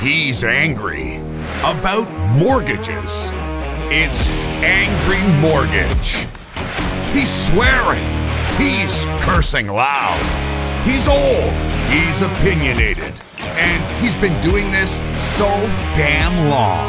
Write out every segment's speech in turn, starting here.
He's angry about mortgages. It's Angry Mortgage. He's swearing. He's cursing loud. He's old. He's opinionated. And he's been doing this so damn long.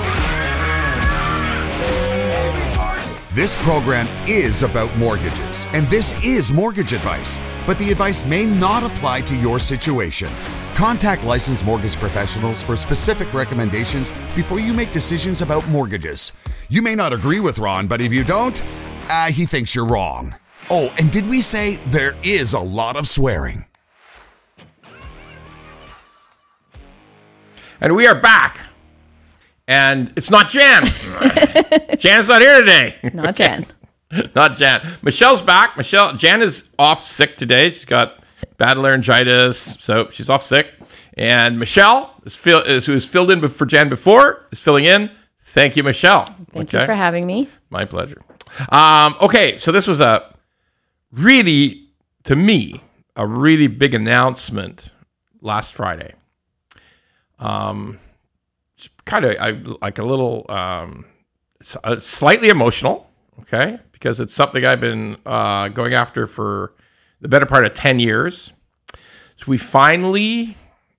This program is about mortgages, and this is mortgage advice, but the advice may not apply to your situation. Contact licensed mortgage professionals for specific recommendations before you make decisions about mortgages. You may not agree with Ron, but if you don't, he thinks you're wrong. Oh, and did we say there is a lot of swearing? And we are back. And it's not Jan. Jan's not here today. Not Jan. Not Jan. Michelle's back. Jan is off sick today. She's got bad laryngitis, so she's off sick. And Michelle, who was filled in for Jan before, is filling in. Thank you, Michelle. Thank you for having me. My pleasure. Okay, so this was to me, a really big announcement last Friday. It's kind of like a little slightly emotional, okay, because it's something I've been going after for the better part of 10 years. So we finally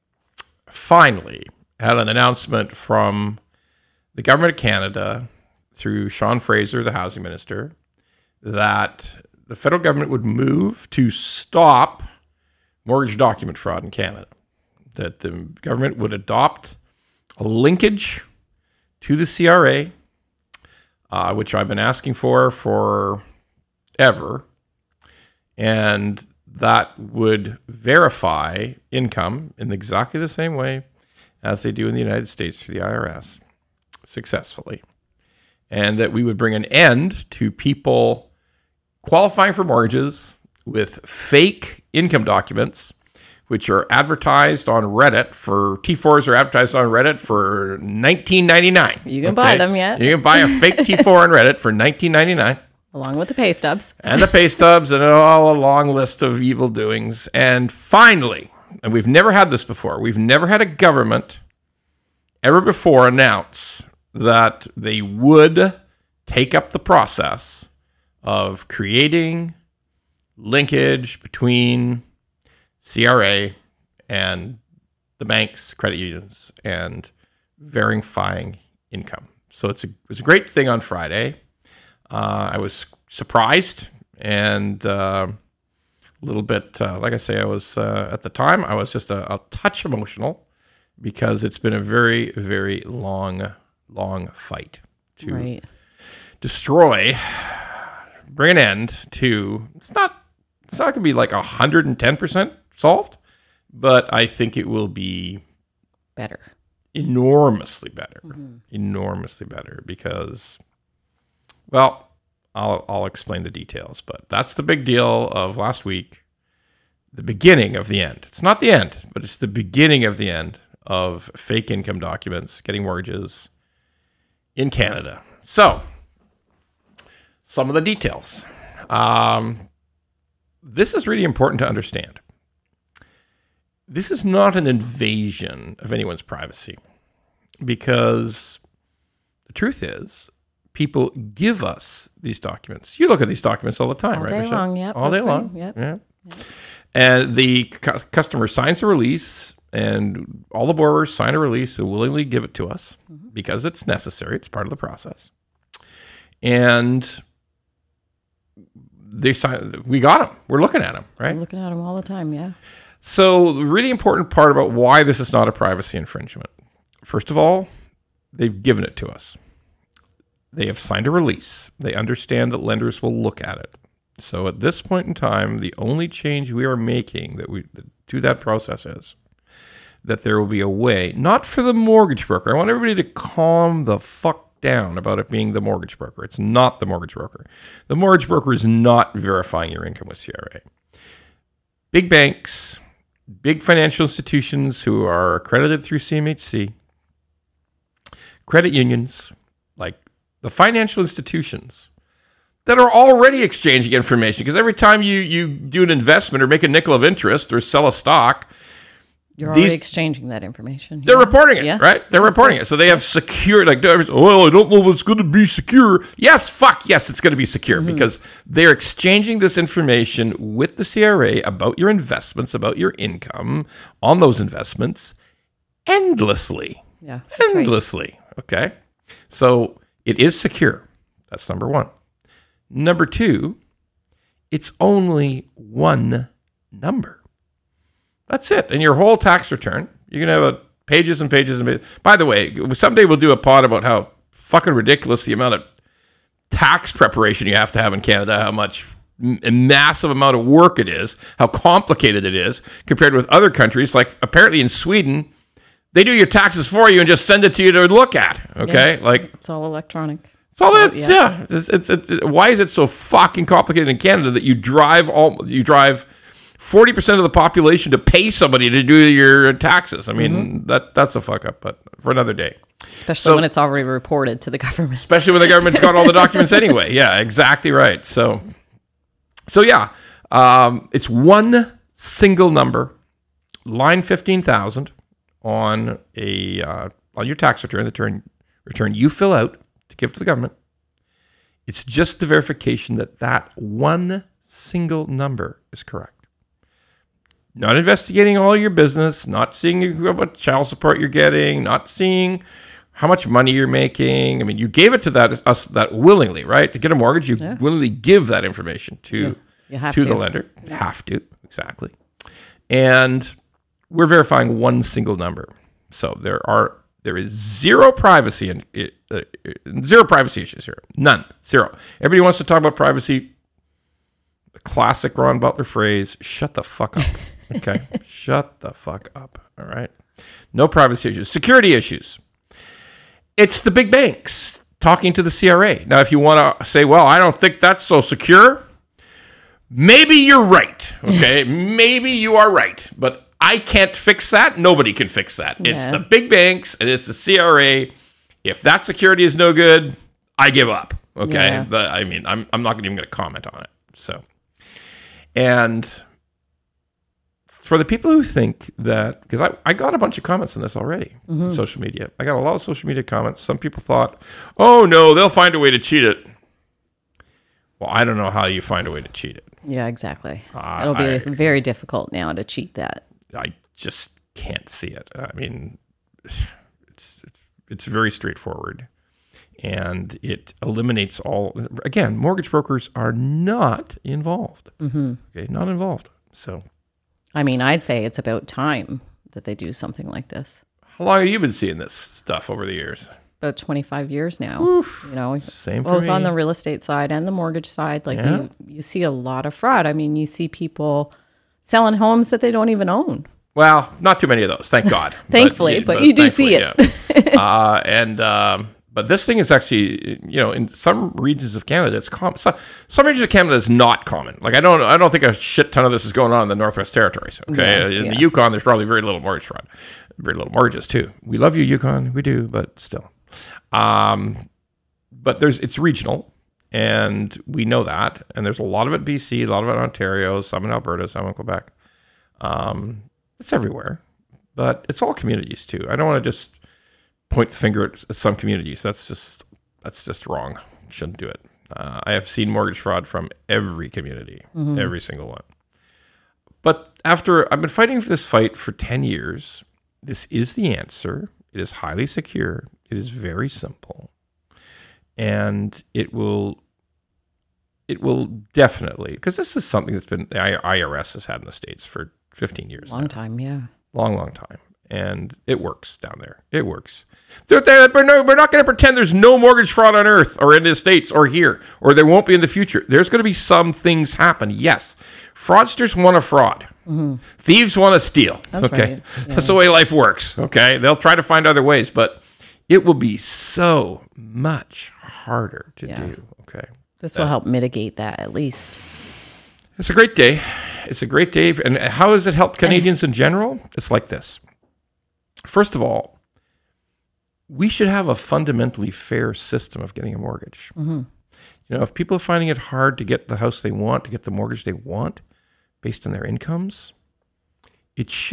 had an announcement from the Government of Canada through Sean Fraser, the Housing Minister, that the federal government would move to stop mortgage document fraud in Canada, that the government would adopt a linkage to the CRA, which I've been asking for forever, and that would verify income in exactly the same way as they do in the United States for the IRS successfully, and that we would bring an end to people qualifying for mortgages with fake income documents, which are advertised on Reddit for T4s are advertised on Reddit for $19.99. You can buy them, yeah. You can buy a fake T4 on Reddit for $19.99. Along with the pay stubs. And the pay stubs and all a long list of evil doings. And finally, and we've never had this before, we've never had a government ever before announce that they would take up the process of creating linkage between CRA and the banks, credit unions, and verifying income. So it was a great thing on Friday. I was surprised and a little bit, like I say, I was at the time, I was just a touch emotional because it's been a very, very long fight to bring an end to. It's not going to be like 110% solved, but I think it will be better. Enormously better. Mm-hmm. Enormously better because, well, I'll explain the details, but that's the big deal of last week, the beginning of the end. It's not the end, but it's the beginning of the end of fake income documents, getting mortgages in Canada. So, some of the details. This is really important to understand. This is not an invasion of anyone's privacy because the truth is people give us these documents. You look at these documents all the time, right, Michelle? All day long, yep. All day long. Yep. Yeah. And the customer signs a release, and all the borrowers sign a release and willingly give it to us because it's necessary. It's part of the process. And they sign. We got them. We're looking at them, right? I'm looking at them all the time, yeah. So the really important part about why this is not a privacy infringement. First of all, they've given it to us. They have signed a release. They understand that lenders will look at it. So at this point in time, the only change we are making to that process is that there will be a way, not for the mortgage broker. I want everybody to calm the fuck down about it being the mortgage broker. It's not the mortgage broker. The mortgage broker is not verifying your income with CRA. Big banks, big financial institutions who are accredited through CMHC, credit unions, like the financial institutions that are already exchanging information, because every time you do an investment or make a nickel of interest or sell a stock, You're already exchanging that information. They're reporting it, right? They're reporting it. So they have secure, like, well, I don't know if it's going to be secure. Yes, it's going to be secure because they're exchanging this information with the CRA about your investments, about your income on those investments endlessly. Yeah. Endlessly. Right. Okay. So it is secure. That's number one. Number two, it's only one number. That's it. And your whole tax return, you're going to have pages and pages and pages. By the way, someday we'll do a pod about how fucking ridiculous the amount of tax preparation you have to have in Canada, how much a massive amount of work it is, how complicated it is compared with other countries. Like apparently in Sweden, they do your taxes for you and just send it to you to look at. Okay. Yeah, like it's all electronic. It's all that. Yeah. It's why is it so fucking complicated in Canada that you drive 40% of the population to pay somebody to do your taxes? I mean, that's a fuck up, but for another day. Especially when it's already reported to the government. Especially when the government's got all the documents anyway. Yeah, exactly right. So yeah, it's one single number, line 15,000 on on your tax return, the return you fill out to give to the government. It's just the verification that one single number is correct. Not investigating all your business, not seeing what child support you're getting, not seeing how much money you're making. I mean, you gave it to that willingly, right? To get a mortgage, you willingly give that information to the lender. You have to, exactly. And we're verifying one single number. So there is zero privacy zero privacy issues here. None. Zero. Everybody wants to talk about privacy. The classic Ron Butler phrase, shut the fuck up. Okay. Shut the fuck up. All right. No privacy issues. Security issues. It's the big banks talking to the CRA. Now, if you want to say, well, I don't think that's so secure, maybe you're right. Okay. Maybe you are right. But I can't fix that. Nobody can fix that. Yeah. It's the big banks and it's the CRA. If that security is no good, I give up. Okay. Yeah. But I mean, I'm not even going to comment on it. So, and for the people who think that, because I got a bunch of comments on this already on social media. I got a lot of social media comments. Some people thought, oh no, they'll find a way to cheat it. Well, I don't know how you find a way to cheat it. Yeah, exactly. It'll be very difficult now to cheat that. I just can't see it. I mean, it's very straightforward. And it eliminates all, again, mortgage brokers are not involved. Okay, not involved. So, I mean, I'd say it's about time that they do something like this. How long have you been seeing this stuff over the years? About 25 years now. Oof, you know, same for me. Both on the real estate side and the mortgage side. Like you see a lot of fraud. I mean, you see people selling homes that they don't even own. Well, not too many of those, thank God. Thankfully, but you do see it. Yeah. But this thing is actually, you know, in some regions of Canada, it's common. Some regions of Canada is not common. Like I don't think a shit ton of this is going on in the Northwest Territories. Okay, in the Yukon, there's probably very little mortgage fraud, very little mortgages too. We love you, Yukon, we do, but still. But it's regional, and we know that. And there's a lot of it in BC, a lot of it in Ontario, some in Alberta, some in Quebec. It's everywhere, but it's all communities too. I don't want to just point the finger at some communities. That's just wrong. Shouldn't do it. I have seen mortgage fraud from every community, every single one. But after I've been fighting for this fight for 10 years, this is the answer. It is highly secure. It is very simple. And it will definitely, because this is something that's been, the IRS has had in the States for 15 years. Long time, yeah. Long time. And it works down there. It works. We're not going to pretend there's no mortgage fraud on earth or in the States or here, or there won't be in the future. There's going to be some things happen. Yes. Fraudsters want to fraud. Thieves want to steal. That's okay. Right. Yeah. That's the way life works. Okay. They'll try to find other ways, but it will be so much harder to do. Okay. This will help mitigate that at least. It's a great day. It's a great day. And how has it helped Canadians in general? It's like this. First of all, we should have a fundamentally fair system of getting a mortgage. You know, if people are finding it hard to get the house they want, to get the mortgage they want based on their incomes, it shouldn't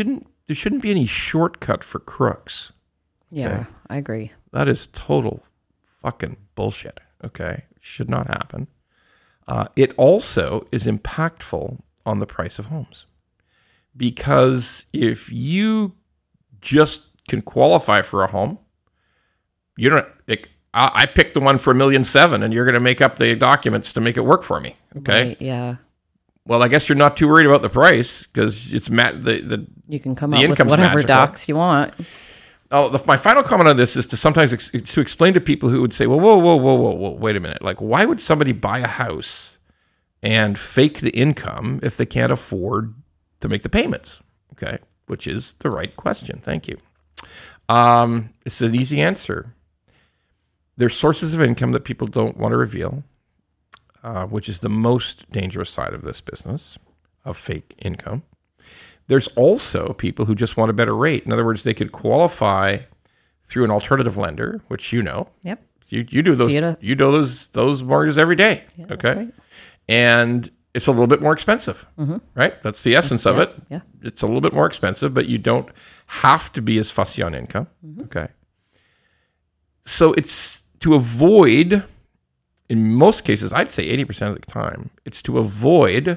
there shouldn't be any shortcut for crooks. Yeah, Okay. I agree. That is total fucking bullshit. Okay. Should not happen. It also is impactful on the price of homes. Because if you just can qualify for a home, you don't, like, I picked the one for $1.7 million and you're going to make up the documents to make it work for me. Okay. Right, yeah. Well, I guess you're not too worried about the price because it's You can come the up with income's whatever magical. docs you want. My final comment on this is to sometimes to explain to people who would say, well, whoa, wait a minute. Like, why would somebody buy a house and fake the income if they can't afford to make the payments? Okay, which is the right question. Thank you. It's an easy answer. There's sources of income that people don't want to reveal, which is the most dangerous side of this business of fake income. There's also people who just want a better rate. In other words, they could qualify through an alternative lender, which you know. Yep. You do those. You do those mortgages every day. Yeah, okay. that's right. And it's a little bit more expensive, right? That's the essence of it. Yeah. It's a little bit more expensive, but you don't have to be as fussy on income. Okay. So it's to avoid, in most cases, I'd say 80% of the time, it's to avoid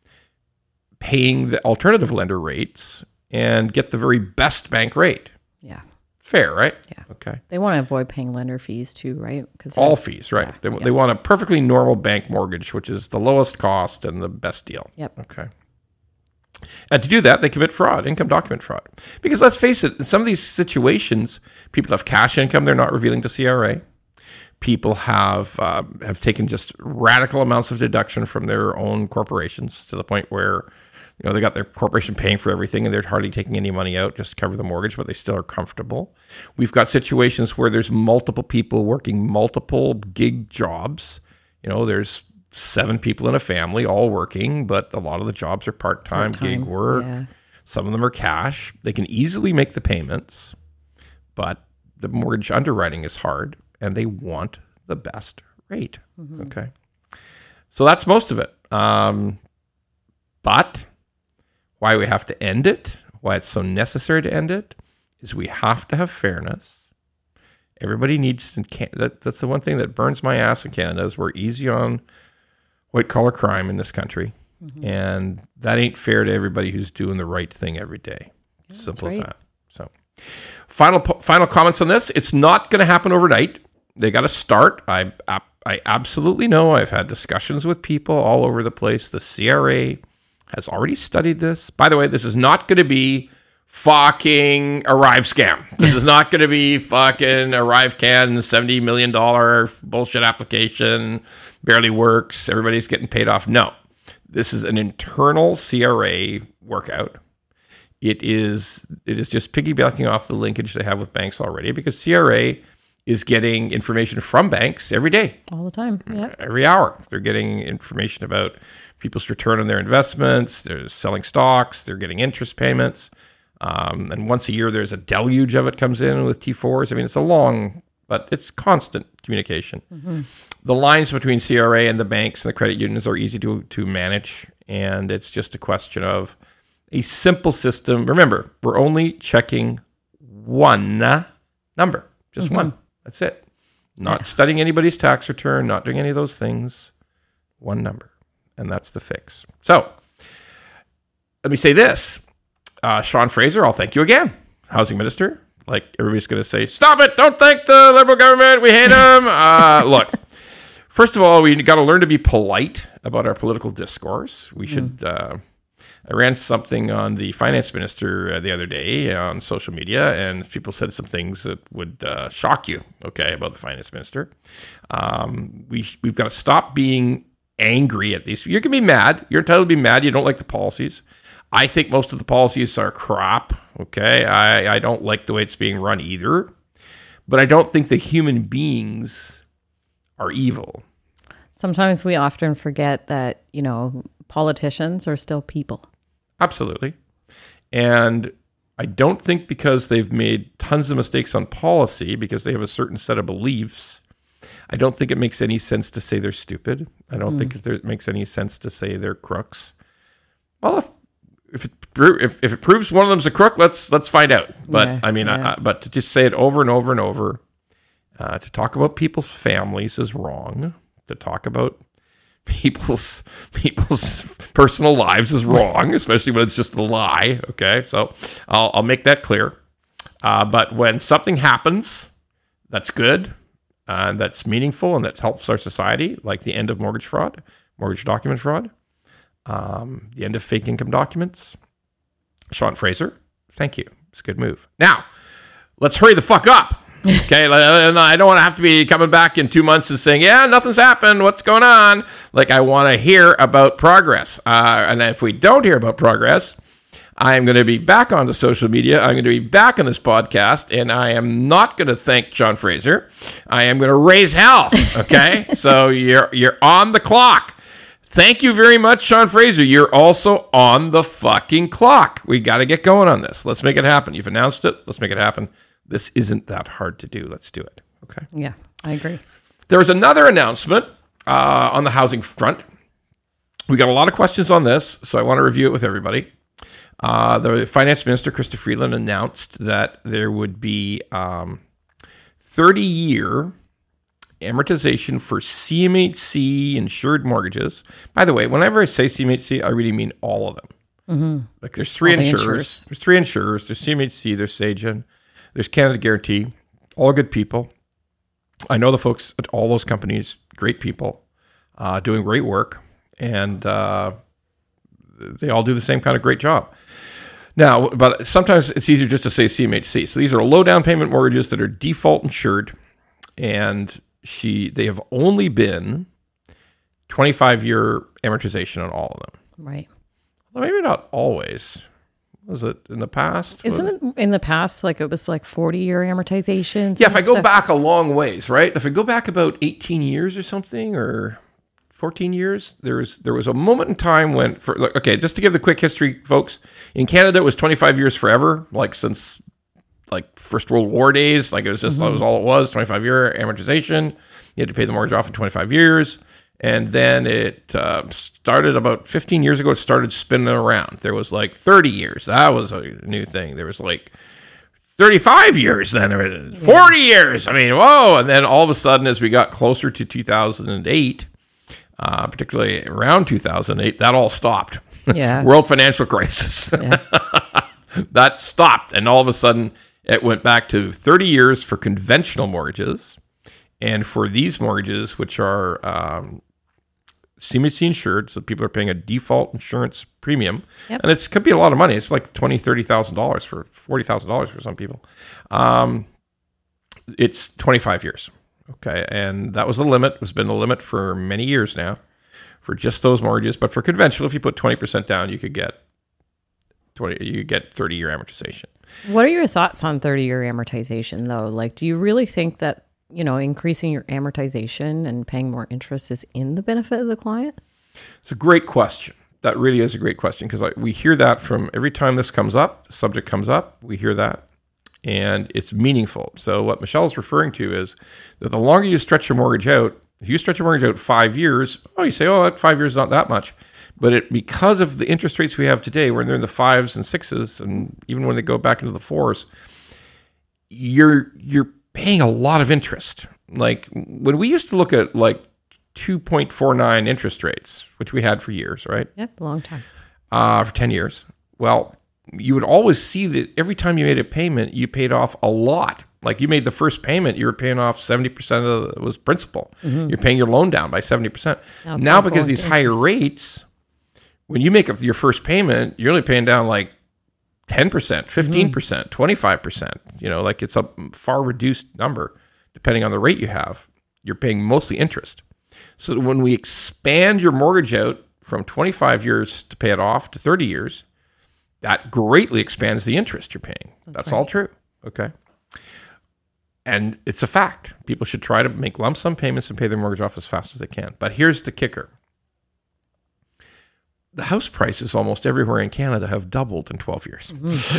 paying the alternative lender rates and get the very best bank rate. Yeah. Fair, right? Yeah. Okay. They want to avoid paying lender fees too, right? Because All fees, right? Yeah, They want a perfectly normal bank mortgage, which is the lowest cost and the best deal. Yep. Okay. And to do that, they commit fraud, income document fraud. Because let's face it, in some of these situations, people have cash income they're not revealing to CRA. People have taken just radical amounts of deduction from their own corporations to the point where, you know, they got their corporation paying for everything and they're hardly taking any money out just to cover the mortgage, but they still are comfortable. We've got situations where there's multiple people working multiple gig jobs. You know, there's 7 people in a family all working, but a lot of the jobs are part-time gig work. Yeah. Some of them are cash. They can easily make the payments, but the mortgage underwriting is hard and they want the best rate. Okay. So that's most of it. But why we have to end it, why it's so necessary to end it, is we have to have fairness. Everybody needs to, that's the one thing that burns my ass in Canada is we're easy on white-collar crime in this country. And that ain't fair to everybody who's doing the right thing every day. Simple as that. So, final comments on this. It's not going to happen overnight. They got to start. I absolutely know. I've had discussions with people all over the place. The CRA has already studied this. By the way, this is not going to be fucking Arrive scam. This is not going to be fucking ArriveCan, $70 million bullshit application, barely works, everybody's getting paid off. No, this is an internal CRA workout. It is just piggybacking off the linkage they have with banks already, because CRA is getting information from banks every day. All the time. Yeah. Every hour. They're getting information about people's return on their investments. They're selling stocks. They're getting interest payments. And once a year, there's a deluge of it comes in with T4s. I mean, it's a long, but it's constant communication. The lines between CRA and the banks and the credit unions are easy to manage. And it's just a question of a simple system. Remember, we're only checking one number, just one. That's it. Not studying anybody's tax return, not doing any of those things. One number. And that's the fix. So, let me say this. Sean Fraser, I'll thank you again. Housing Minister. Like, everybody's going to say, stop it. Don't thank the Liberal government. We hate them. Look, first of all, we got to learn to be polite about our political discourse. We should... I ran something on the finance minister the other day on social media, and people said some things that would shock you, okay, about the finance minister. We've got to stop being angry at these. You can be mad. You're entitled to be mad. You don't like the policies. I think most of the policies are crap, okay? I don't like the way it's being run either. But I don't think the human beings are evil. Sometimes we often forget that, you know, politicians are still people. Absolutely. And I don't think because they've made tons of mistakes on policy, because they have a certain set of beliefs, I don't think it makes any sense to say they're stupid. I don't think it makes any sense to say they're crooks. Well, if it proves one of them's a crook, let's find out. But Yeah, I mean, but to just say it over and over and over, to talk about people's families is wrong. To talk about people's personal lives is wrong, especially when it's just a lie. Okay, so I'll make that clear. But when something happens that's good, that's meaningful, and that helps our society, like the end of mortgage fraud, mortgage document fraud, the end of fake income documents, Sean Fraser, thank you. It's a good move. Now, let's hurry the fuck up. Okay, and I don't want to have to be coming back in 2 months and saying, yeah, nothing's happened. What's going on? Like, I want to hear about progress. And if we don't hear about progress, I am going to be back on the social media. I'm going to be back on this podcast, and I am not going to thank Sean Fraser. I am going to raise hell. Okay, so you're on the clock. Thank you very much, Sean Fraser. You're also on the fucking clock. We got to get going on this. Let's make it happen. You've announced it. Let's make it happen. This isn't that hard to do. Let's do it. Okay. Yeah, I agree. There was another announcement on the housing front. We got a lot of questions on this, so I want to review it with everybody. The finance minister, Chrystia Freeland, announced that there would be 30-year amortization for CMHC insured mortgages. By the way, whenever I say CMHC, I really mean all of them. Mm-hmm. Like there's three insurers. There's three insurers. There's CMHC, there's Sagen, there's Canada Guarantee, all good people. I know the folks at all those companies, great people, doing great work, and they all do the same kind of great job. Now, but sometimes it's easier just to say CMHC. So these are low down payment mortgages that are default insured, and they have only been 25-year amortization on all of them. Right. Well, maybe not always. Was it in the past? Isn't it in the past like it was like 40-year amortizations? Yeah, if I go back a long ways, right? If I go back about 18 years or something, or 14 years, there was a moment in time when, okay, just to give the quick history, folks, in Canada it was 25 years forever, like since like First World War days, like it was just, that was all it was, 25-year amortization. You had to pay the mortgage off in 25 years. And then it started about 15 years ago, it started spinning around. There was like 30 years. That was a new thing. There was like 35 years then, or 40 years. I mean, whoa. And then all of a sudden, as we got closer to 2008, particularly around 2008, that all stopped. Yeah. World financial crisis. Yeah. That stopped. And all of a sudden, it went back to 30 years for conventional mortgages. And for these mortgages, which are CMHC insured, so people are paying a default insurance premium, and it could be a lot of money. It's like $20,000, $30,000 for $40,000 for some people. It's 25 years. Okay, and that was the limit. It's been the limit for many years now for just those mortgages. But for conventional, if you put 20% down, you could get 30-year amortization. What are your thoughts on 30-year amortization, though? Like, do you really think that, increasing your amortization and paying more interest is in the benefit of the client? It's a great question. That really is a great question, because we hear that from every time this comes up, the subject comes up, we hear that, and it's meaningful. So what Michelle is referring to is that the longer you stretch your mortgage out, if you stretch your mortgage out 5 years, you say, that 5 years is not that much. But because of the interest rates we have today, when they're in the 5s and 6s, and even when they go back into the 4s, you're paying a lot of interest. Like when we used to look at like 2.49 interest rates, which we had for years, right? Yep, a long time. For 10 years. Well, you would always see that every time you made a payment, you paid off a lot. Like you made the first payment, you were paying off 70% of it was principal. Mm-hmm. You're paying your loan down by 70%. Now because of these higher rates, when you make up your first payment, you're only paying down like 10%, 15%, 25%. Like it's a far reduced number depending on the rate you have. You're paying mostly interest. So when we expand your mortgage out from 25 years to pay it off to 30 years, that greatly expands the interest you're paying. That's right. All true. Okay. And it's a fact. People should try to make lump sum payments and pay their mortgage off as fast as they can. But here's the kicker. The house prices almost everywhere in Canada have doubled in 12 years. Mm-hmm.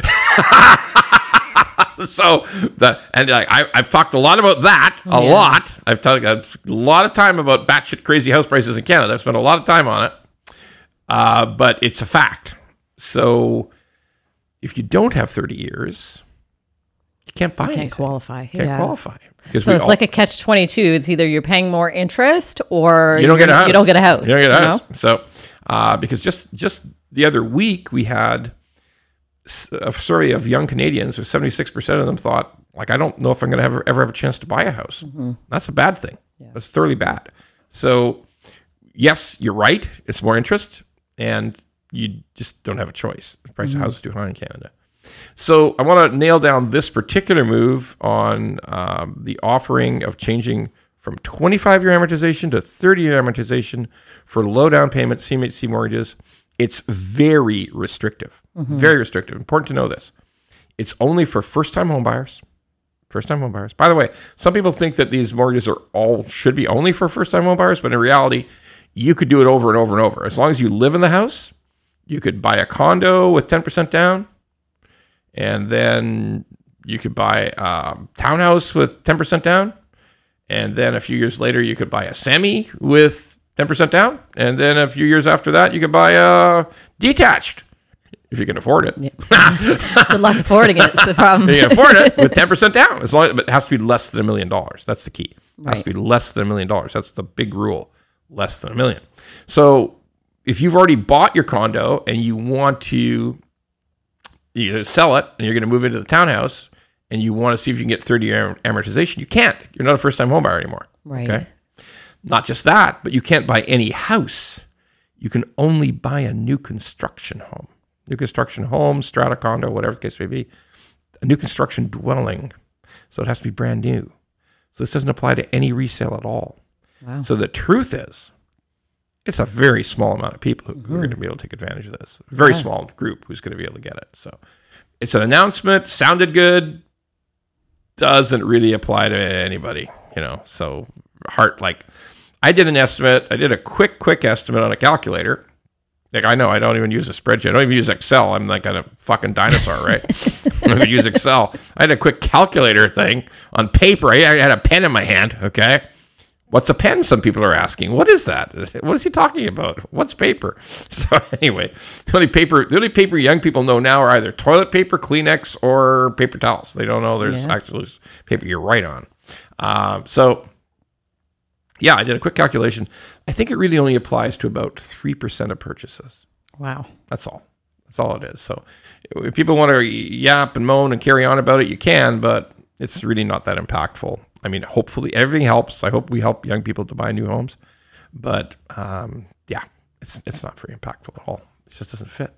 I've talked a lot about that, a lot. I've talked a lot of time about batshit crazy house prices in Canada. I've spent a lot of time on it, but it's a fact. So if you don't have 30 years, you can't buy anything. Can't qualify. Can't qualify. Because So it's like a catch-22. It's either you're paying more interest or you don't get a house. You don't get a house. You don't get a house. So because just the other week we had a survey of young Canadians where 76% of them thought, like, I don't know if I'm going to ever have a chance to buy a house. That's a bad thing. Yeah. That's thoroughly bad. So yes, you're right. It's more interest and you just don't have a choice. The price of houses is too high in Canada. So I want to nail down this particular move on the offering of changing from 25-year amortization to 30-year amortization for low down payment CMHC mortgages. It's very restrictive. Very restrictive. Important to know this. It's only for first-time home buyers. First-time home buyers. By the way, some people think that these mortgages should be only for first-time home buyers, but in reality, you could do it over and over and over. As long as you live in the house, you could buy a condo with 10% down, and then you could buy a townhouse with 10% down, and then a few years later, you could buy a semi with 10% down, and then a few years after that, you could buy a detached, if you can afford it. Yeah. Good luck affording it. It's the problem. You can afford it with 10% down, but it has to be less than $1 million. That's the key. It has to be less than $1 million. That's the big rule. Less than $1 million. So if you've already bought your condo and you want to sell it and you're going to move into the townhouse and you want to see if you can get 30-year amortization, you can't. You're not a first-time home buyer anymore. Right. Okay. Not just that, but you can't buy any house. You can only buy a new construction home. New construction home, strata condo, whatever the case may be. A new construction dwelling. So it has to be brand new. So this doesn't apply to any resale at all. Wow. So the truth is, it's a very small amount of people who are going to be able to take advantage of this. A very small group who's going to be able to get it. So it's an announcement, sounded good, doesn't really apply to anybody, So I did an estimate. I did a quick estimate on a calculator. Like, I know I don't even use a spreadsheet. I don't even use Excel. I'm like a fucking dinosaur, right? I don't even use Excel. I had a quick calculator thing on paper. I had a pen in my hand, okay? What's a pen? Some people are asking. What is that? What is he talking about? What's paper? So anyway, the only paper young people know now are either toilet paper, Kleenex, or paper towels. They don't know there's actually paper you write on. So yeah, I did a quick calculation. I think it really only applies to about 3% of purchases. Wow. That's all. That's all it is. So if people want to yap and moan and carry on about it, you can, but it's really not that impactful. I mean, hopefully everything helps. I hope we help young people to buy new homes. But it's not very impactful at all. It just doesn't fit.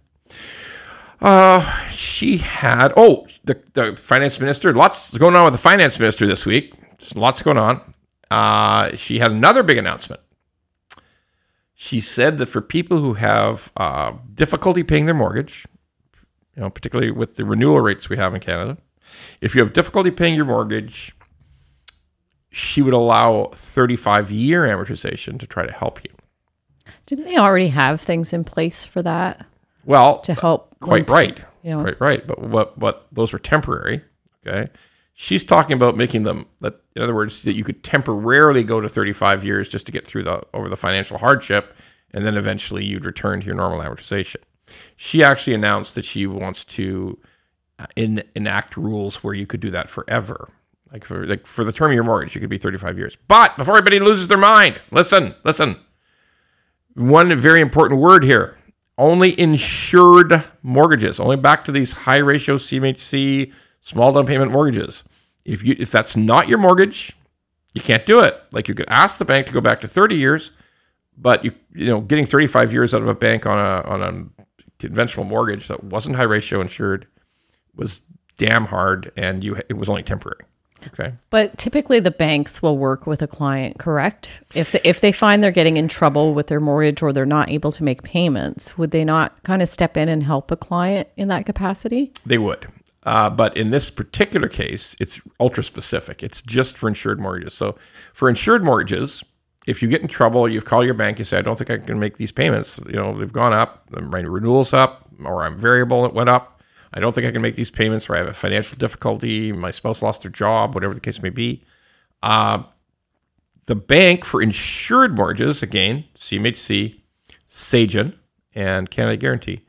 She had, the finance minister, lots going on with the finance minister this week. Just lots going on. She had another big announcement. She said that for people who have difficulty paying their mortgage, particularly with the renewal rates we have in Canada, if you have difficulty paying your mortgage, she would allow 35-year amortization to try to help you. Didn't they already have things in place for that? Well, to help. Quite right. Quite right. But what those were temporary. Okay. She's talking about making them that, in other words, that you could temporarily go to 35 years just to get through over the financial hardship, and then eventually you'd return to your normal amortization. She actually announced that she wants to enact rules where you could do that forever. Like for the term of your mortgage, you could be 35 years. But before everybody loses their mind, listen. One very important word here. Only insured mortgages. Only back to these high ratio CMHC small down payment mortgages. If that's not your mortgage, you can't do it. Like, you could ask the bank to go back to 30 years, but getting 35 years out of a bank on a conventional mortgage that wasn't high ratio insured was damn hard, and it was only temporary. Okay. But typically the banks will work with a client, correct? If they find they're getting in trouble with their mortgage or they're not able to make payments, would they not kind of step in and help a client in that capacity? They would. But in this particular case, it's ultra specific. It's just for insured mortgages. So for insured mortgages, if you get in trouble, you call your bank, you say, I don't think I can make these payments. They've gone up, my renewal's up, or I'm variable, it went up. I don't think I can make these payments, or I have a financial difficulty, my spouse lost their job, whatever the case may be. The bank for insured mortgages, again, CMHC, Sagen, and Canada Guarantee,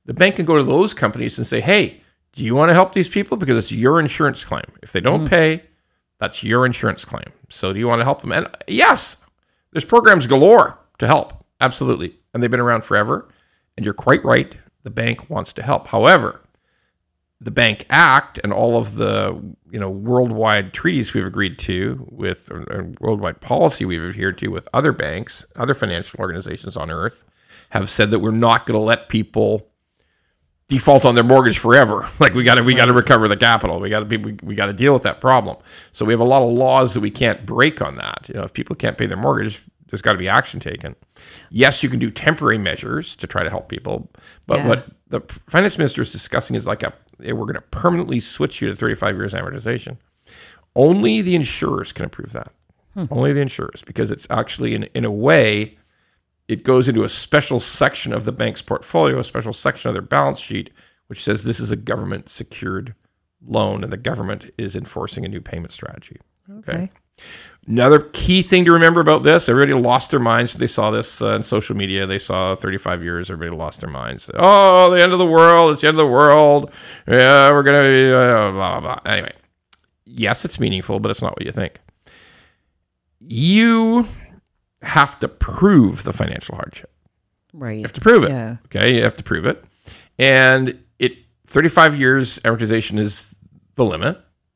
the bank can go to those companies and say, hey, do you want to help these people? Because it's your insurance claim. If they don't pay, that's your insurance claim. So do you want to help them? And yes, there's programs galore to help. Absolutely. And they've been around forever. And you're quite right. The bank wants to help. However, the Bank Act and all of the worldwide treaties we've agreed to with, or worldwide policy we've adhered to with other banks, other financial organizations on earth, have said that we're not going to let people default on their mortgage forever. Like we got to recover the capital. We got to deal with that problem. So we have a lot of laws that we can't break on that. If people can't pay their mortgage, there's got to be action taken. Yes, you can do temporary measures to try to help people, but what the finance minister is discussing is we're going to permanently switch you to 35 years amortization. Only the insurers can approve that. Only the insurers, because it's actually in a way, it goes into a special section of the bank's portfolio, a special section of their balance sheet, which says this is a government secured loan and the government is enforcing a new payment strategy. Okay. Another key thing to remember about this, everybody lost their minds. They saw this on social media. They saw 35 years. Everybody lost their minds. Oh, the end of the world. It's the end of the world. Yeah, we're going to be blah, blah, blah. Anyway, yes, it's meaningful, but it's not what you think. You have to prove the financial hardship. Right. You have to prove it. Yeah. Okay, you have to prove it. And 35 years amortization is the limit.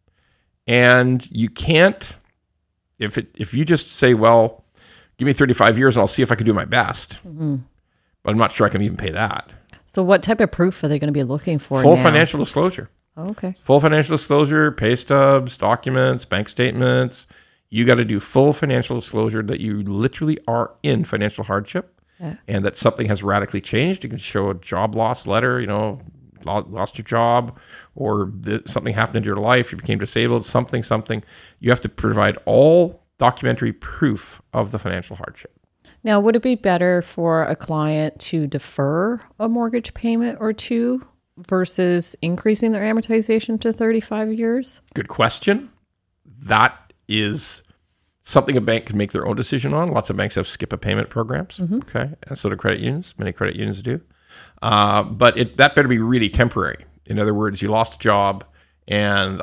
And you can't, if you just say, well, give me 35 years and I'll see if I can do my best. But I'm not sure I can even pay that. So what type of proof are they going to be looking for Full now? financial disclosure. Oh, okay. Full financial disclosure, pay stubs, documents, bank statements. You got to do full financial disclosure that you literally are in financial hardship and that something has radically changed. You can show a job loss letter, lost your job, or something happened in your life, you became disabled, something. You have to provide all documentary proof of the financial hardship. Now, would it be better for a client to defer a mortgage payment or two versus increasing their amortization to 35 years? Good question. That is something a bank can make their own decision on. Lots of banks have skip-a-payment programs, okay? And so do credit unions. Many credit unions do. But that better be really temporary. In other words, you lost a job, and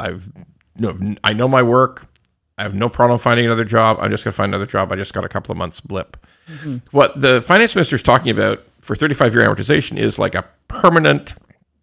I know my work. I have no problem finding another job. I'm just going to find another job. I just got a couple of months blip. What the finance minister is talking about for 35-year amortization is like a permanent,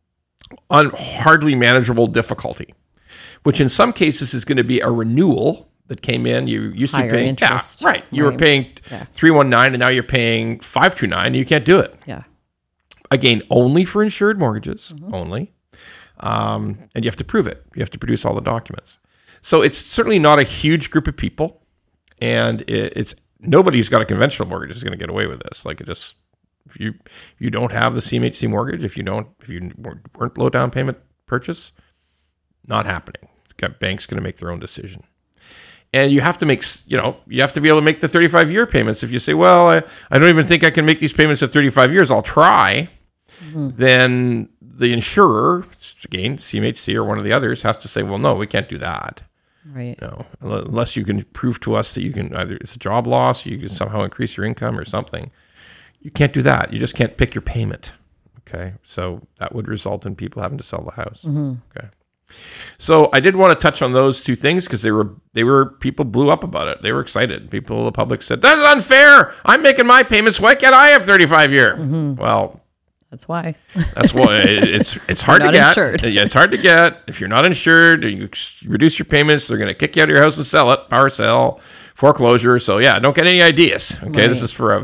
hardly manageable difficulty, which in some cases is going to be a renewal that came in. You used to be paying interest. Yeah, right. You were paying 319 and now you're paying 529. You can't do it. Yeah. Again, only for insured mortgages, only. And you have to prove it. You have to produce all the documents. So it's certainly not a huge group of people, and it's nobody who's got a conventional mortgage is going to get away with this. Like, if you don't have the CMHC mortgage, if you weren't low down payment purchase, not happening. Banks going to make their own decision. And you have to you have to be able to make the 35-year payments. If you say, well, I don't even think I can make these payments at 35 years, I'll try. Then the insurer, again, CMHC or one of the others, has to say, well, no, we can't do that. Right. No, unless you can prove to us that you can either it's a job loss, you can somehow increase your income or something. You can't do that. You just can't pick your payment. Okay. So that would result in people having to sell the house. Okay. So I did want to touch on those two things because they were people blew up about it. They were excited. People, the public said, that's unfair. I'm making my payments. Why can't I have 35 year? Well, that's why. That's why it's hard to get. Insured. Yeah, it's hard to get. If you're not insured, you reduce your payments, they're going to kick you out of your house and sell it. Power sale, foreclosure. So yeah, don't get any ideas. Okay, Right. This is for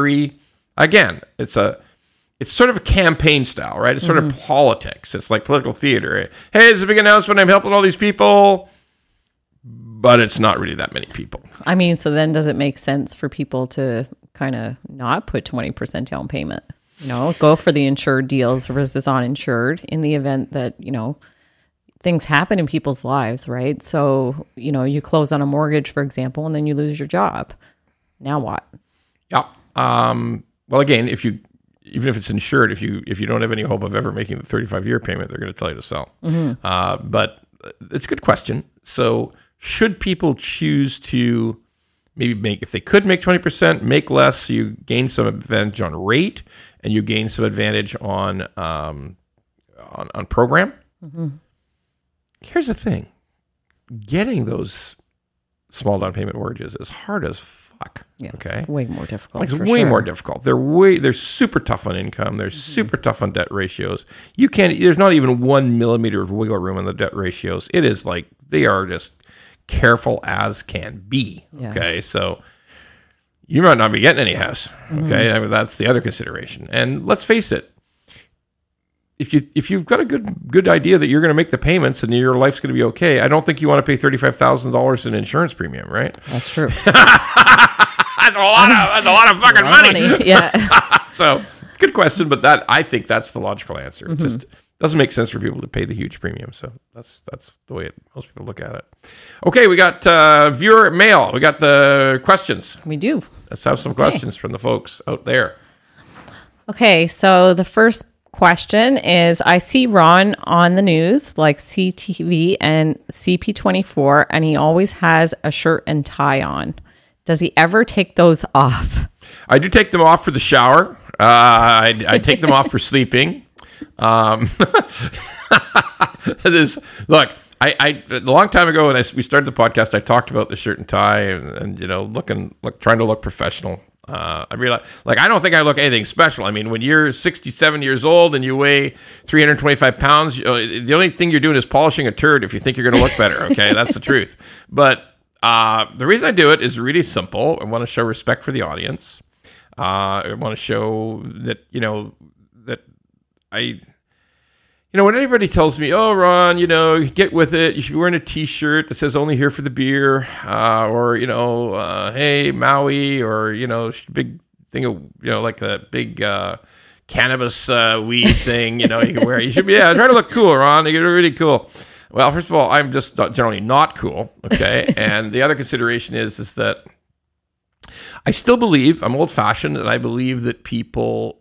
it's sort of a campaign style, right? It's sort of politics. It's like political theater. Hey, it's a big announcement. I'm helping all these people, but it's not really that many people. I mean, so then does it make sense for people to kind of not put 20% down payment? Go for the insured deals versus uninsured in the event that, things happen in people's lives, right? So, you close on a mortgage, for example, and then you lose your job. Now what? Yeah. Well, again, even if it's insured, if you don't have any hope of ever making the 35-year payment, they're going to tell you to sell. But it's a good question. So should people choose to maybe if they could make 20%, make less, so you gain some advantage on rate and you gain some advantage on program. Mm-hmm. Here's the thing. Getting those small down payment mortgages is hard as fuck. Yeah, okay? It's way more difficult. It's way more difficult. They're super tough on income. They're super tough on debt ratios. There's not even 1 millimeter of wiggle room in the debt ratios. It is like they are just careful as can be. Yeah. Okay, so you might not be getting any house. Okay, I mean, that's the other consideration. And let's face it, if you've got a good idea that you're going to make the payments and your life's going to be okay, I don't think you want to pay $35,000 in insurance premium, right? That's true. That's a lot of fucking money. Yeah. So good question, but I think that's the logical answer. It just doesn't make sense for people to pay the huge premium. So that's the way most people look at it. Okay, we got viewer mail. We got the questions. We do. Let's have some questions from the folks out there. Okay, so the first question is, I see Ron on the news like CTV and CP24, and he always has a shirt and tie on. Does he ever take those off? I do take them off for the shower. I take them off for sleeping. Look, a long time ago when we started the podcast, I talked about the shirt and tie and trying to look professional. I realized, I don't think I look anything special. I mean, when you're 67 years old and you weigh 325 pounds, the only thing you're doing is polishing a turd if you think you're going to look better. Okay, that's the truth. But the reason I do it is really simple. I want to show respect for the audience. I want to show that, when anybody tells me, oh, Ron, get with it. You should be wearing a T-shirt that says only here for the beer, or, hey, Maui, or, big thing of, like the big cannabis weed thing, you can wear. You should be, try to look cool, Ron. You're really cool. Well, first of all, I'm just generally not cool, okay? And the other consideration is that I still believe, I'm old-fashioned, and I believe that people...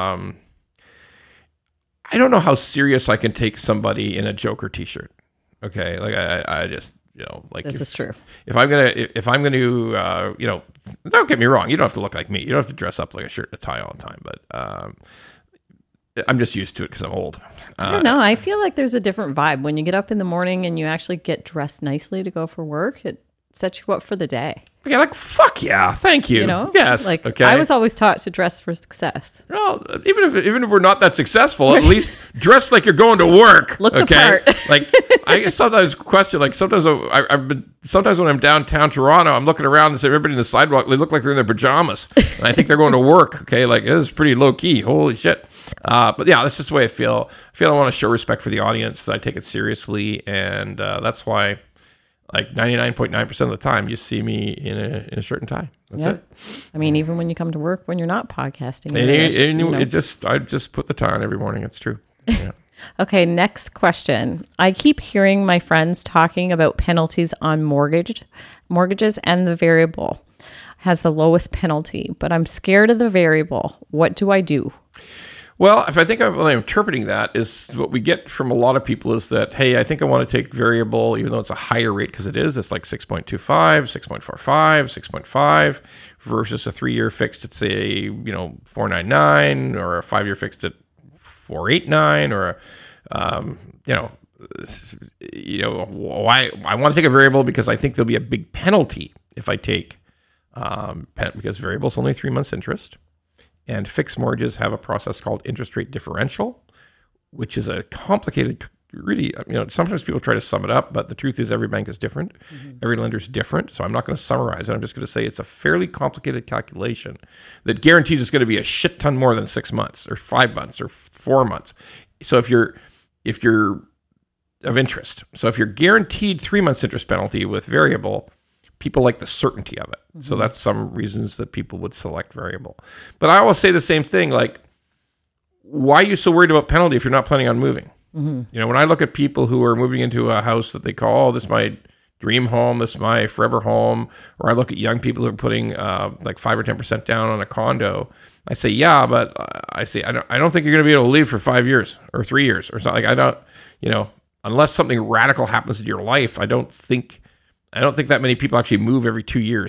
I don't know how serious I can take somebody in a Joker T-shirt. Okay, I just this is true. If I'm gonna don't get me wrong. You don't have to look like me. You don't have to dress up like a shirt and a tie all the time. But I'm just used to it because I'm old. I don't know. I feel like there's a different vibe when you get up in the morning and you actually get dressed nicely to go for work. It sets you up for the day. Yeah, fuck yeah, thank you. Yes, okay. I was always taught to dress for success. Well, even if we're not that successful, at least dress like you're going to work. Look the part. I sometimes question, sometimes when I'm downtown Toronto, I'm looking around and see everybody in the sidewalk. They look like they're in their pajamas, and I think they're going to work. Okay, it is pretty low key. Holy shit. But yeah, that's just the way I feel. I want to show respect for the audience. I take it seriously, and that's why. 99.9% of the time, you see me in a shirt and tie. That's it. I mean, even when you come to work, when you're not podcasting. I just put the tie on every morning. It's true. Yeah. Okay, next question. I keep hearing my friends talking about penalties on mortgages, and the variable has the lowest penalty, but I'm scared of the variable. What do I do? Well, if I think what I'm interpreting that is what we get from a lot of people is that, hey, I think I want to take variable, even though it's a higher rate, because it's like 6.25, 6.45, 6.5 versus a 3-year fixed at, say, 4.99, or a 5-year fixed at 4.89, or why I want to take a variable because I think there'll be a big penalty if I take because variable is only 3 months interest. And fixed mortgages have a process called interest rate differential, which is a complicated, really, sometimes people try to sum it up, but the truth is every bank is different. Mm-hmm. Every lender is different. So I'm not going to summarize it. I'm just going to say it's a fairly complicated calculation that guarantees it's going to be a shit ton more than 6 months or 5 months or 4 months. So if you're of interest, so if you're guaranteed 3 months interest penalty with variable, people like the certainty of it. Mm-hmm. So that's some reasons that people would select variable. But I always say the same thing, why are you so worried about penalty if you're not planning on moving? Mm-hmm. When I look at people who are moving into a house that they call, oh, this is my dream home, this is my forever home, or I look at young people who are putting 5 or 10% down on a condo, I say, yeah, but I don't think you're going to be able to leave for 5 years or 3 years or something. I don't, unless something radical happens in your life, I don't think that many people actually move every 2 years.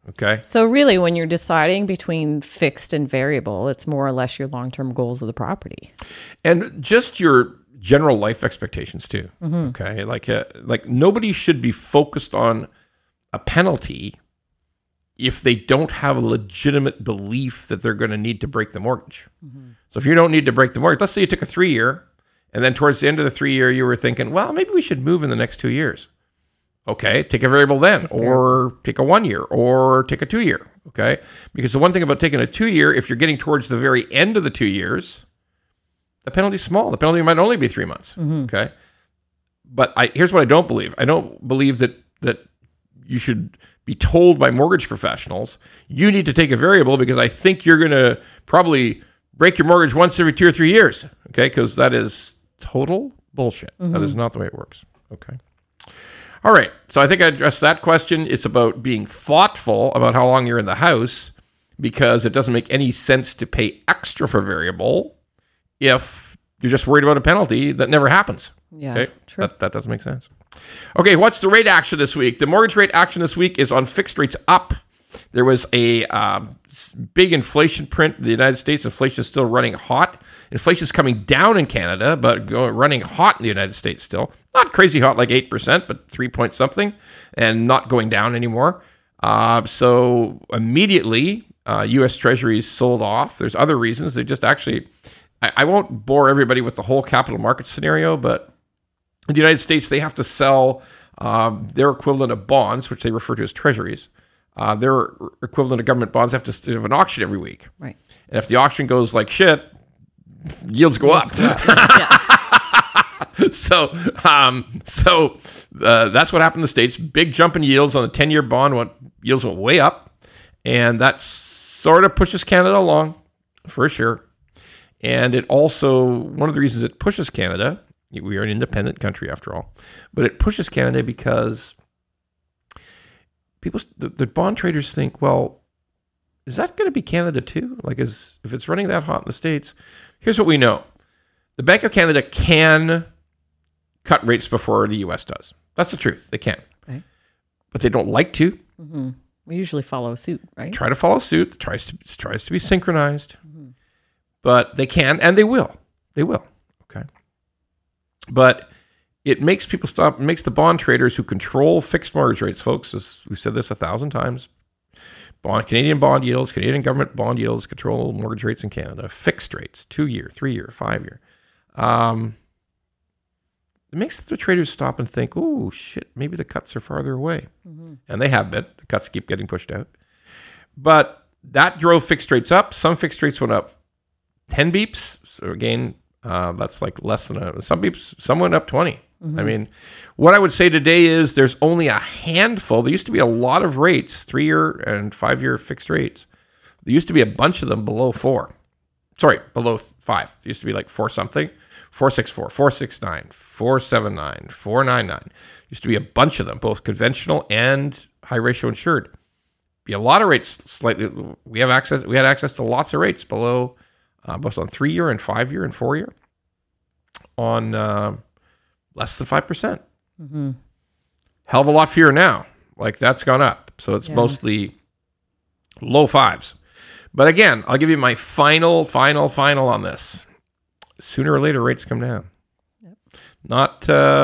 Okay. So really, when you're deciding between fixed and variable, it's more or less your long-term goals of the property. And just your general life expectations too. Okay. Like nobody should be focused on a penalty if they don't have a legitimate belief that they're going to need to break the mortgage. So if you don't need to break the mortgage, let's say you took a 3-year and then towards the end of the 3-year, you were thinking, well, maybe we should move in the next 2 years. Okay, take a variable then, or take a 1 year, or take a 2 year. Okay, because the one thing about taking a 2 year, if you're getting towards the very end of the 2 years, the penalty's small. The penalty might only be 3 months. Okay, but here's what I don't believe. I don't believe that you should be told by mortgage professionals you need to take a variable because I think you're going to probably break your mortgage once every 2 or 3 years. Okay, because that is total bullshit. That is not the way it works. Okay. All right, so I think I addressed that question. It's about being thoughtful about how long you're in the house because it doesn't make any sense to pay extra for variable if you're just worried about a penalty that never happens. Yeah, okay? true. That doesn't make sense. Okay, what's the rate action this week? The mortgage rate action this week is on fixed rates up. There was a big inflation print in the United States. Inflation is still running hot. Inflation is coming down in Canada, but running hot in the United States still. Not crazy hot like 8%, but 3 point something, and not going down anymore. So immediately, U.S. Treasuries sold off. There's other reasons. They just actually, I won't bore everybody with the whole capital market scenario, but in the United States, they have to sell their equivalent of bonds, which they refer to as treasuries. Their equivalent of government bonds have to have an auction every week. Right. And if the auction goes like shit, yields go up. So that's what happened in the States. Big jump in yields on a 10-year bond. Yields went way up. And that sort of pushes Canada along, for sure. And it also, one of the reasons it pushes Canada, we are an independent country after all, but it pushes Canada because people, the bond traders think, well, is that going to be Canada too? Like, if it's running that hot in the States, here's what we know. The Bank of Canada can cut rates before the U.S. does. That's the truth. They can. Okay. But they don't like to. We usually follow suit, right? Try to follow suit. It tries to be synchronized. But they can, and they will. They will. Okay. But it makes people stop. It makes the bond traders who control fixed mortgage rates, folks, as we've said this 1,000 times, Canadian bond yields, Canadian government bond yields control mortgage rates in Canada, fixed rates, 2-year, 3-year, 5-year. It makes the traders stop and think, oh, shit, maybe the cuts are farther away. And they have been. The cuts keep getting pushed out. But that drove fixed rates up. Some fixed rates went up 10 beeps. So again, that's like less than some beeps. Some went up 20. I mean, what I would say today is there's only a handful. There used to be a lot of rates, 3-year and 5-year fixed rates. There used to be a bunch of them below 4. Sorry, below 5. There used to be like 4 something, 464, 469, 479, 499. Used to be a bunch of them, both conventional and high ratio insured. Be a lot of rates slightly. We had access to lots of rates below, both on 3-year and 5-year and 4-year on less than 5%. Hell of a lot fewer now. Like that's gone up. So it's mostly low 5s. But again, I'll give you my final on this. Sooner or later, rates come down. Not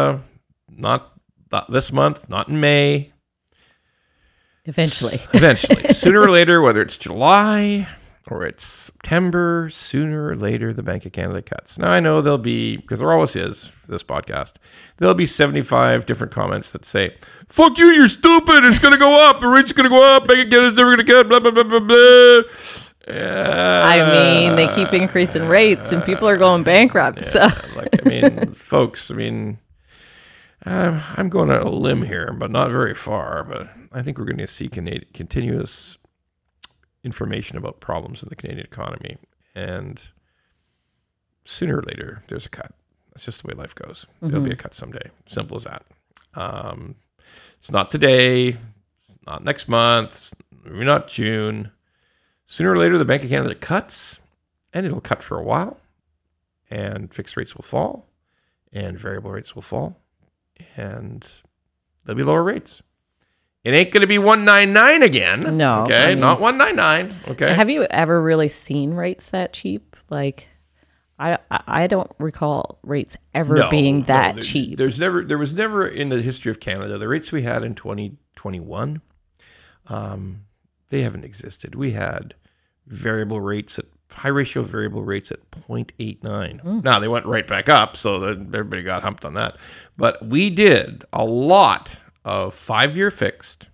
this month, not in May. Eventually. Sooner or later, whether it's July or it's September, sooner or later, the Bank of Canada cuts. Now, I know there'll be, because there always is for this podcast, there'll be 75 different comments that say, fuck you, you're stupid, it's going to go up, the rate's going to go up, Bank of Canada's never going to cut, blah, blah, blah, blah, blah. I mean, they keep increasing rates and people are going bankrupt. So, folks, I'm going on a limb here, but not very far. But I think we're going to see continuous information about problems in the Canadian economy. And sooner or later, there's a cut. That's just the way life goes. There'll be a cut someday. Simple as that. It's not today, not next month, maybe not June. Sooner or later, the Bank of Canada cuts, and it'll cut for a while, and fixed rates will fall, and variable rates will fall, and there'll be lower rates. It ain't going to be 199 again. No, Okay. I mean- Not 199. Okay. Have you ever really seen rates that cheap? Like, I don't recall rates ever being that cheap. There was never in the history of Canada, the rates we had in 2021, they haven't existed. We had high ratio variable rates at 0.89. Now they went right back up, so that everybody got humped on that. But we did a lot of 5-year fixed,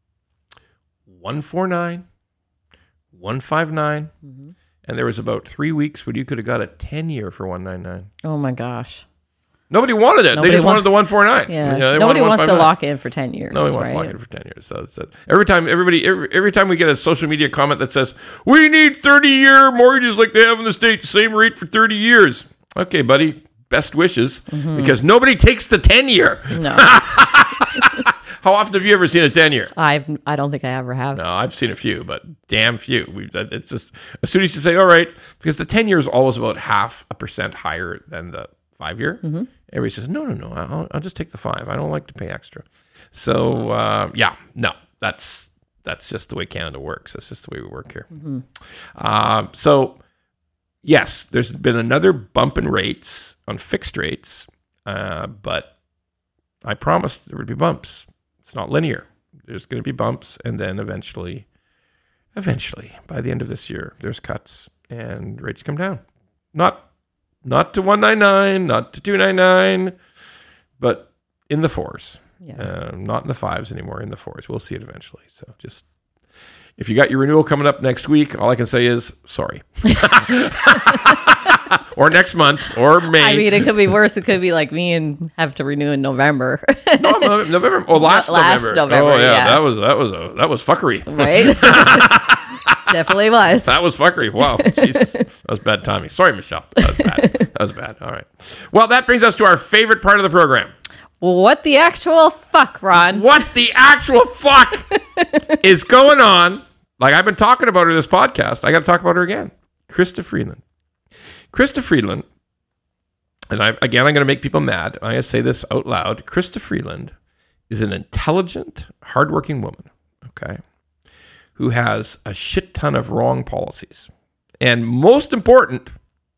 149, 159, and there was about 3 weeks when you could have got a 10-year for 199. Oh my gosh. Nobody wanted it. They just wanted the 149. Yeah. You know, they Nobody wanted wants to 159. lock in for 10 years. Nobody wants to right? lock in for 10 years. So every time we get a social media comment that says, we need 30-year mortgages like they have in the States, same rate for 30 years. Okay, buddy, best wishes, because nobody takes the 10-year. No. How often have you ever seen a 10-year? I don't think I ever have. No, I've seen a few, but damn few. It's just, as soon as you say, all right, because the 10-year is always about 0.5% higher than the 5-year. Everybody says, no, I'll just take the 5. I don't like to pay extra. So, that's just the way Canada works. That's just the way we work here. So, yes, there's been another bump in rates on fixed rates, but I promised there would be bumps. It's not linear. There's going to be bumps, and then eventually, by the end of this year, there's cuts and rates come down. Not to 199, not to 299, but in the 4s. Yeah. Not in the 5s anymore, in the 4s. We'll see it eventually. So just, if you got your renewal coming up next week, all I can say is sorry. Or next month, or May. I mean, it could be worse. It could be like me and have to renew in November. No, November. Oh, last November. November. Oh, yeah. That was fuckery. Right? Definitely was. That was fuckery. Wow. Jesus. That was bad timing. Sorry, Michelle. That was bad. That was bad. All right. Well, that brings us to our favorite part of the program. What the actual fuck, Ron? What the actual fuck is going on? Like, I've been talking about her this podcast. I got to talk about her again. Krista Freeland. Krista Freeland, and I'm going to make people mad. I'm going to say this out loud. Krista Freeland is an intelligent, hardworking woman, okay, who has a shit ton of wrong policies. And most important,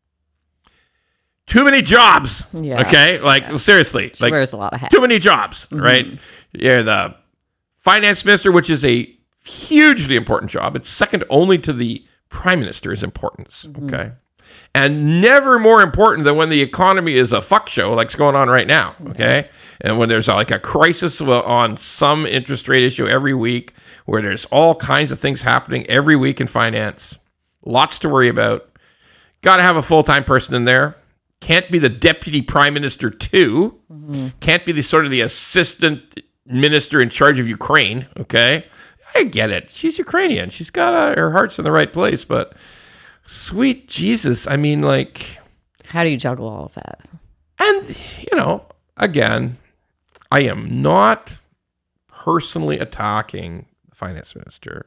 too many jobs, okay? Like, seriously. She like, wears a lot of hats. Too many jobs, right? You're the finance minister, which is a hugely important job. It's second only to the prime minister's importance, okay? And never more important than when the economy is a fuck show like's going on right now, okay? And when there's like a crisis on some interest rate issue every week, where there's all kinds of things happening every week in finance, lots to worry about. Got to have a full-time person in there. Can't be the deputy prime minister too. Can't be the sort of the assistant minister in charge of Ukraine, okay? I get it. She's Ukrainian. She's got her heart's in the right place, but sweet Jesus. I mean, like... How do you juggle all of that? And, again, I am not personally attacking the finance minister,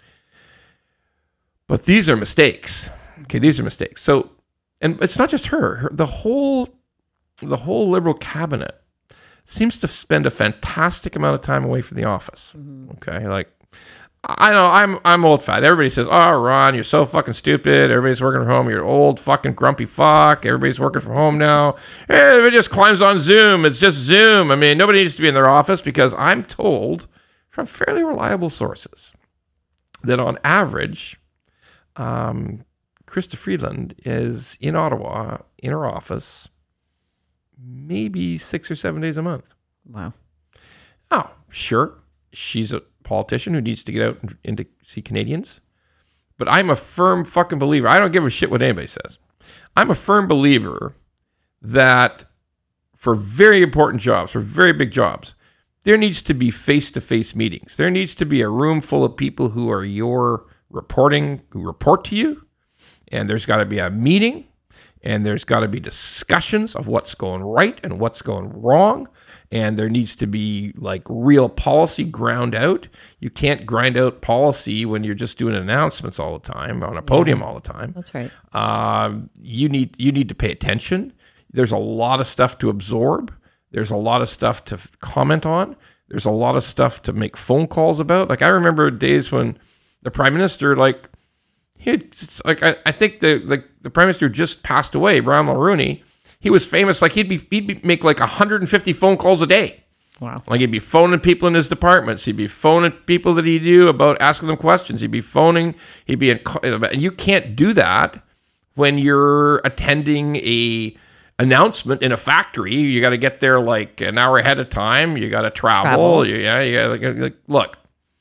but these are mistakes. Okay, these are mistakes. So, and it's not just her. The whole Liberal cabinet seems to spend a fantastic amount of time away from the office. Okay, like, I know I'm old fat. Everybody says, "Oh, Ron, you're so fucking stupid. Everybody's working from home. You're an old fucking grumpy fuck. Everybody's working from home now. Everybody just climbs on Zoom. It's just Zoom. I mean, nobody needs to be in their office," because I'm told from fairly reliable sources that on average, Krista Freeland is in Ottawa in her office maybe 6 or 7 days a month. Wow. Oh, sure. She's a politician who needs to get out and to see Canadians. But I'm a firm fucking believer. I don't give a shit what anybody says. I'm a firm believer that for very important jobs, for very big jobs, there needs to be face-to-face meetings. There needs to be a room full of people who are who report to you. And there's got to be a meeting. And there's got to be discussions of what's going right and what's going wrong. And there needs to be like real policy ground out. You can't grind out policy when you're just doing announcements all the time on a podium all the time. That's right. You need to pay attention. There's a lot of stuff to absorb. There's a lot of stuff to comment on. There's a lot of stuff to make phone calls about. Like I remember days when the Prime Minister, like I think the Prime Minister just passed away, Brian Mulroney. He was famous. Like he'd make like 150 phone calls a day. Wow. Like he'd be phoning people in his departments. He'd be phoning people that he knew about, asking them questions. He'd be and you can't do that when you're attending a announcement in a factory. You got to get there like an hour ahead of time. You got to travel. You got to look.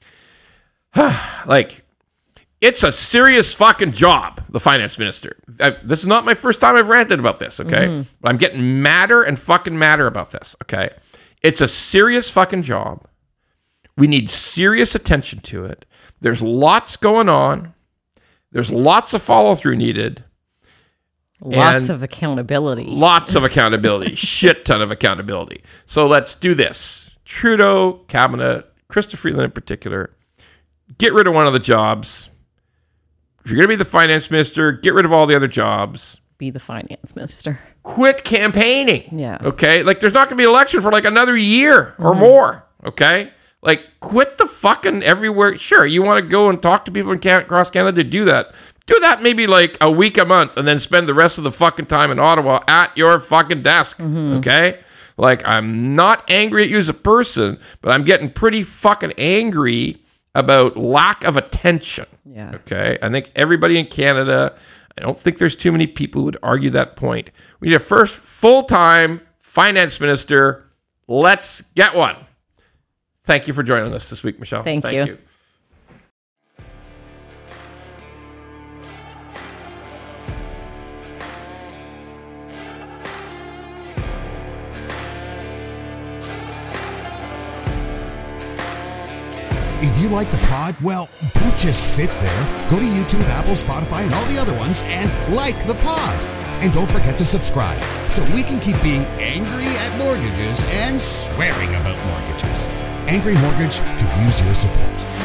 Like it's a serious fucking job, the finance minister. This is not my first time I've ranted about this, okay? But I'm getting madder and fucking madder about this, okay? It's a serious fucking job. We need serious attention to it. There's lots going on. There's lots of follow-through needed. Lots of accountability. Shit ton of accountability. So let's do this. Trudeau, Cabinet, Chrystia Freeland in particular, get rid of one of the jobs. If you're going to be the finance minister, get rid of all the other jobs. Be the finance minister. Quit campaigning. Yeah. Okay? Like, there's not going to be an election for like another year or more. Okay? Like, quit the fucking everywhere. Sure, you want to go and talk to people across Canada, do that. Do that maybe like a week a month and then spend the rest of the fucking time in Ottawa at your fucking desk. Okay? Like, I'm not angry at you as a person, but I'm getting pretty fucking angry about lack of attention. Yeah. Okay? I think everybody in Canada, I don't think there's too many people who would argue that point. We need a first full-time finance minister. Let's get one. Thank you for joining us this week, Michelle. Thank you. If you like the pod, well, don't just sit there. Go to YouTube, Apple, Spotify, and all the other ones and like the pod. And don't forget to subscribe so we can keep being angry at mortgages and swearing about mortgages. Angry Mortgage could use your support.